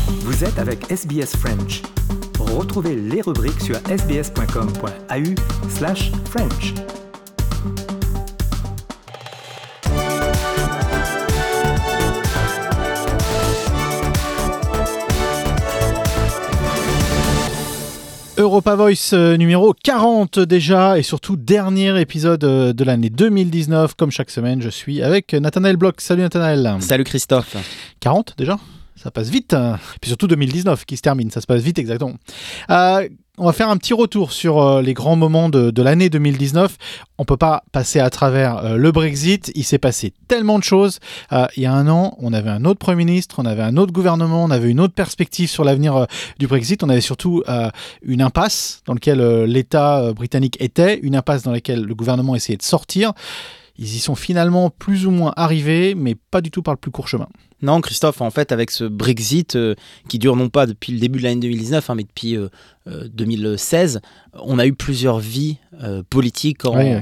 Vous êtes avec SBS French. Retrouvez les rubriques sur sbs.com.au/French. Europa Voice numéro 40 déjà, et surtout dernier épisode de l'année 2019. Comme chaque semaine, je suis avec Nathanaël Bloch. Salut Nathanaël. Salut Christophe. 40 déjà ? Ça passe vite. Et puis surtout 2019 qui se termine, ça se passe vite exactement. On va faire un petit retour sur les grands moments de l'année 2019. On ne peut pas passer à travers le Brexit. Il s'est passé tellement de choses. Il y a un an, on avait un autre Premier ministre, on avait un autre gouvernement, on avait une autre perspective sur l'avenir du Brexit. On avait surtout une impasse dans laquelle l'État britannique était, une impasse dans laquelle le gouvernement essayait de sortir. Ils y sont finalement plus ou moins arrivés, mais pas du tout par le plus court chemin. Non, Christophe, en fait, avec ce Brexit qui dure non pas depuis le début de l'année 2019, mais depuis 2016, on a eu plusieurs vies politiques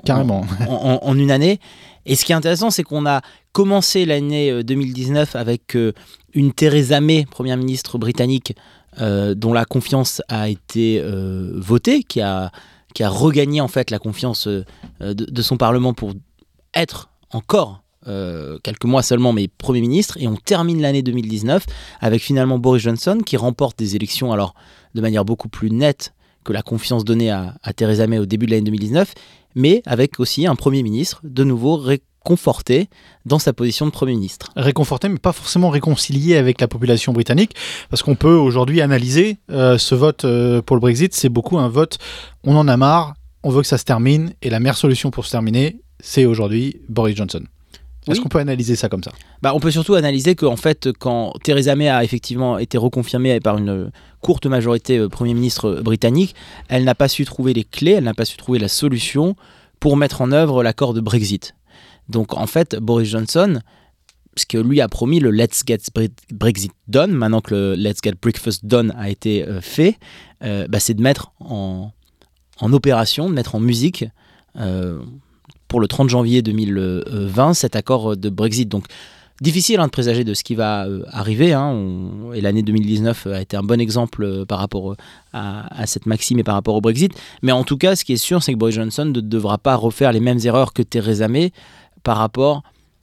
en une année. Et ce qui est intéressant, c'est qu'on a commencé l'année 2019 avec une Theresa May, première ministre britannique, dont la confiance a été votée, qui a regagné en fait la confiance de son Parlement pour être encore quelques mois seulement, mais Premier ministre. Et on termine l'année 2019 avec finalement Boris Johnson qui remporte des élections alors de manière beaucoup plus nette que la confiance donnée à Theresa May au début de l'année 2019, mais avec aussi un Premier ministre de nouveau réconforté dans sa position de Premier ministre. Réconforté, mais pas forcément réconcilié avec la population britannique, parce qu'on peut aujourd'hui analyser ce vote pour le Brexit. C'est beaucoup un vote, on en a marre, on veut que ça se termine, et la meilleure solution pour se terminer, c'est aujourd'hui Boris Johnson. Est-ce qu'on peut analyser ça comme ça ? On peut surtout analyser qu'en fait, quand Theresa May a effectivement été reconfirmée par une courte majorité Premier ministre britannique, elle n'a pas su trouver les clés, elle n'a pas su trouver la solution pour mettre en œuvre l'accord de Brexit. Donc en fait, Boris Johnson, ce que lui a promis, le Let's Get Brexit Done, maintenant que le Let's Get Breakfast Done a été fait, c'est de mettre en opération, de mettre en musique pour le 30 janvier 2020 cet accord de Brexit. Donc difficile de présager de ce qui va arriver, et l'année 2019 a été un bon exemple par rapport à cette maxime et par rapport au Brexit. Mais en tout cas, ce qui est sûr, c'est que Boris Johnson ne devra pas refaire les mêmes erreurs que Theresa May par rapport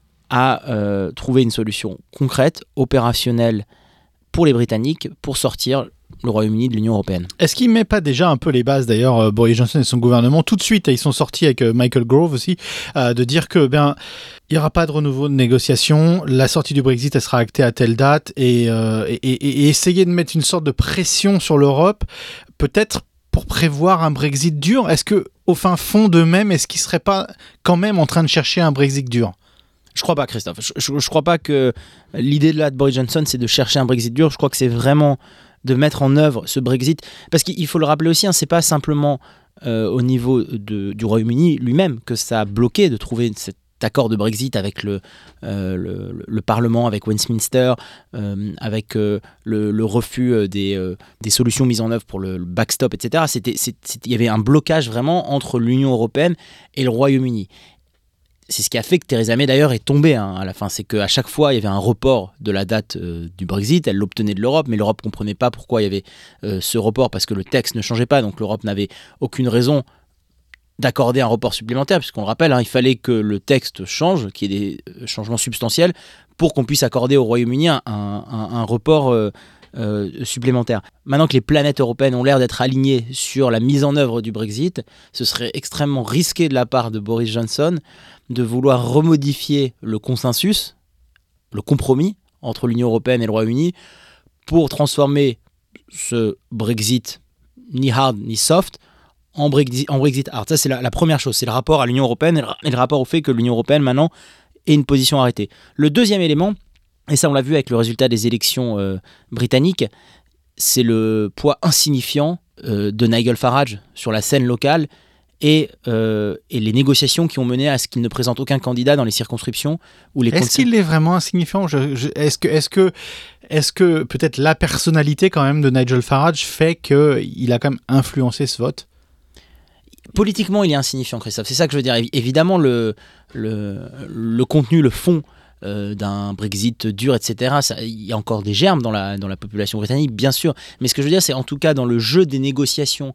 à trouver une solution concrète, opérationnelle pour les Britanniques pour sortir le Royaume-Uni de l'Union européenne. Est-ce qu'il ne met pas déjà un peu les bases, d'ailleurs, Boris Johnson et son gouvernement, tout de suite, ils sont sortis avec Michael Gove aussi, de dire que il n'y aura pas de renouveau de négociation, la sortie du Brexit, elle sera actée à telle date, et essayer de mettre une sorte de pression sur l'Europe, peut-être pour prévoir un Brexit dur. Est-ce qu'au fin fond d'eux-mêmes, est-ce qu'ils ne seraient pas quand même en train de chercher un Brexit dur ? Je crois pas, Christophe. Je crois pas que l'idée de Boris Johnson, c'est de chercher un Brexit dur. Je crois que c'est vraiment de mettre en œuvre ce Brexit. Parce qu'il faut le rappeler aussi, c'est pas simplement au niveau du Royaume-Uni lui-même que ça a bloqué de trouver cet accord de Brexit avec le Parlement, avec Westminster, avec le refus des solutions mises en œuvre pour le backstop, etc. Il y avait un blocage vraiment entre l'Union européenne et le Royaume-Uni. C'est ce qui a fait que Theresa May d'ailleurs est tombée à la fin. C'est qu'à chaque fois il y avait un report de la date du Brexit, elle l'obtenait de l'Europe, mais l'Europe ne comprenait pas pourquoi il y avait ce report, parce que le texte ne changeait pas, donc l'Europe n'avait aucune raison d'accorder un report supplémentaire, puisqu'on le rappelle, il fallait que le texte change, qu'il y ait des changements substantiels pour qu'on puisse accorder au Royaume-Uni un report supplémentaire. Maintenant que les planètes européennes ont l'air d'être alignées sur la mise en œuvre du Brexit, ce serait extrêmement risqué de la part de Boris Johnson de vouloir remodifier le consensus, le compromis entre l'Union européenne et le Royaume-Uni pour transformer ce Brexit ni hard ni soft en Brexit hard. Ça, c'est la première chose, c'est le rapport à l'Union européenne et le rapport au fait que l'Union européenne maintenant ait une position arrêtée. Le deuxième élément, et ça on l'a vu avec le résultat des élections britanniques, c'est le poids insignifiant de Nigel Farage sur la scène locale et les négociations qui ont mené à ce qu'il ne présente aucun candidat dans les circonscriptions. Est-ce qu'il est vraiment insignifiant ? Est-ce que peut-être la personnalité quand même de Nigel Farage fait qu'il a quand même influencé ce vote ? Politiquement, il est insignifiant, Christophe. C'est ça que je veux dire. Évidemment, le contenu, le fond d'un Brexit dur, etc. Il y a encore des germes dans la population britannique, bien sûr. Mais ce que je veux dire, c'est en tout cas dans le jeu des négociations,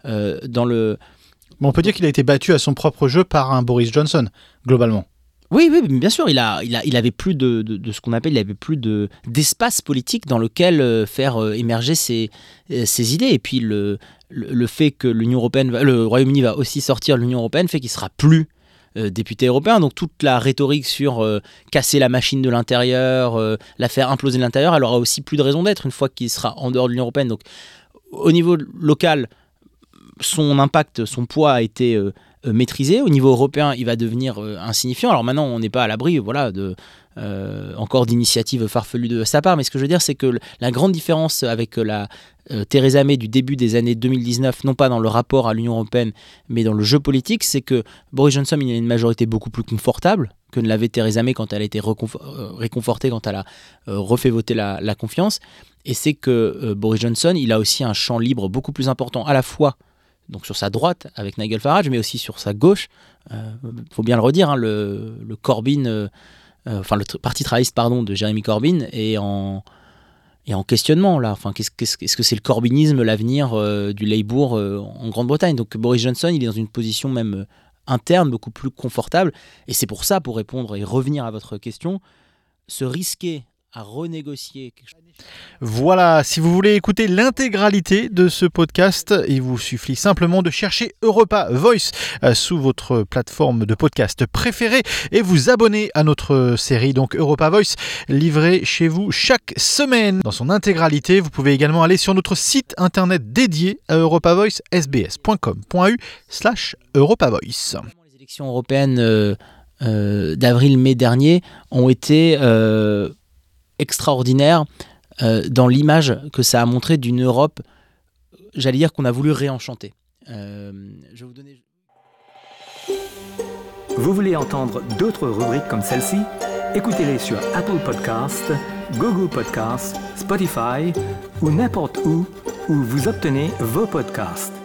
On peut dire qu'il a été battu à son propre jeu par un Boris Johnson, globalement. Oui, bien sûr, il avait plus de ce qu'on appelle, il avait plus d'espace politique dans lequel faire émerger ses idées. Et puis le fait que l'Union européenne, le Royaume-Uni va aussi sortir de l'Union européenne fait qu'il sera plus député européen. Donc toute la rhétorique sur casser la machine de l'intérieur, la faire imploser de l'intérieur, elle aura aussi plus de raison d'être une fois qu'il sera en dehors de l'Union européenne. Donc au niveau local, son impact, son poids a été maîtrisé. Au niveau européen, il va devenir insignifiant. Alors maintenant, on n'est pas à l'abri encore d'initiatives farfelues de sa part, mais ce que je veux dire, c'est que la grande différence avec la Theresa May du début des années 2019, non pas dans le rapport à l'Union européenne, mais dans le jeu politique, c'est que Boris Johnson, il a une majorité beaucoup plus confortable que ne l'avait Theresa May quand elle a été réconfortée, quand elle a refait voter la confiance. Et c'est que Boris Johnson, il a aussi un champ libre beaucoup plus important, à la fois donc sur sa droite avec Nigel Farage, mais aussi sur sa gauche. Faut bien le redire, hein, le Corbyn, le parti travailliste de Jeremy Corbyn est en questionnement là. Enfin, est-ce que c'est le corbynisme l'avenir du Labour en Grande-Bretagne? Donc Boris Johnson, il est dans une position même interne beaucoup plus confortable. Et c'est pour ça, pour répondre et revenir à votre question, se risquer à renégocier quelque chose. Voilà, si vous voulez écouter l'intégralité de ce podcast, il vous suffit simplement de chercher Europa Voice sous votre plateforme de podcast préférée et vous abonner à notre série, donc Europa Voice, livrée chez vous chaque semaine. Dans son intégralité, vous pouvez également aller sur notre site internet dédié à Europa Voice, sbs.com.au/Europa Voice. Les élections européennes d'avril-mai dernier ont été extraordinaire dans l'image que ça a montré d'une Europe, j'allais dire, qu'on a voulu réenchanter. Je vais vous donner... Vous voulez entendre d'autres rubriques comme celle-ci? Écoutez-les sur Apple Podcasts, Google Podcasts, Spotify ou n'importe où vous obtenez vos podcasts.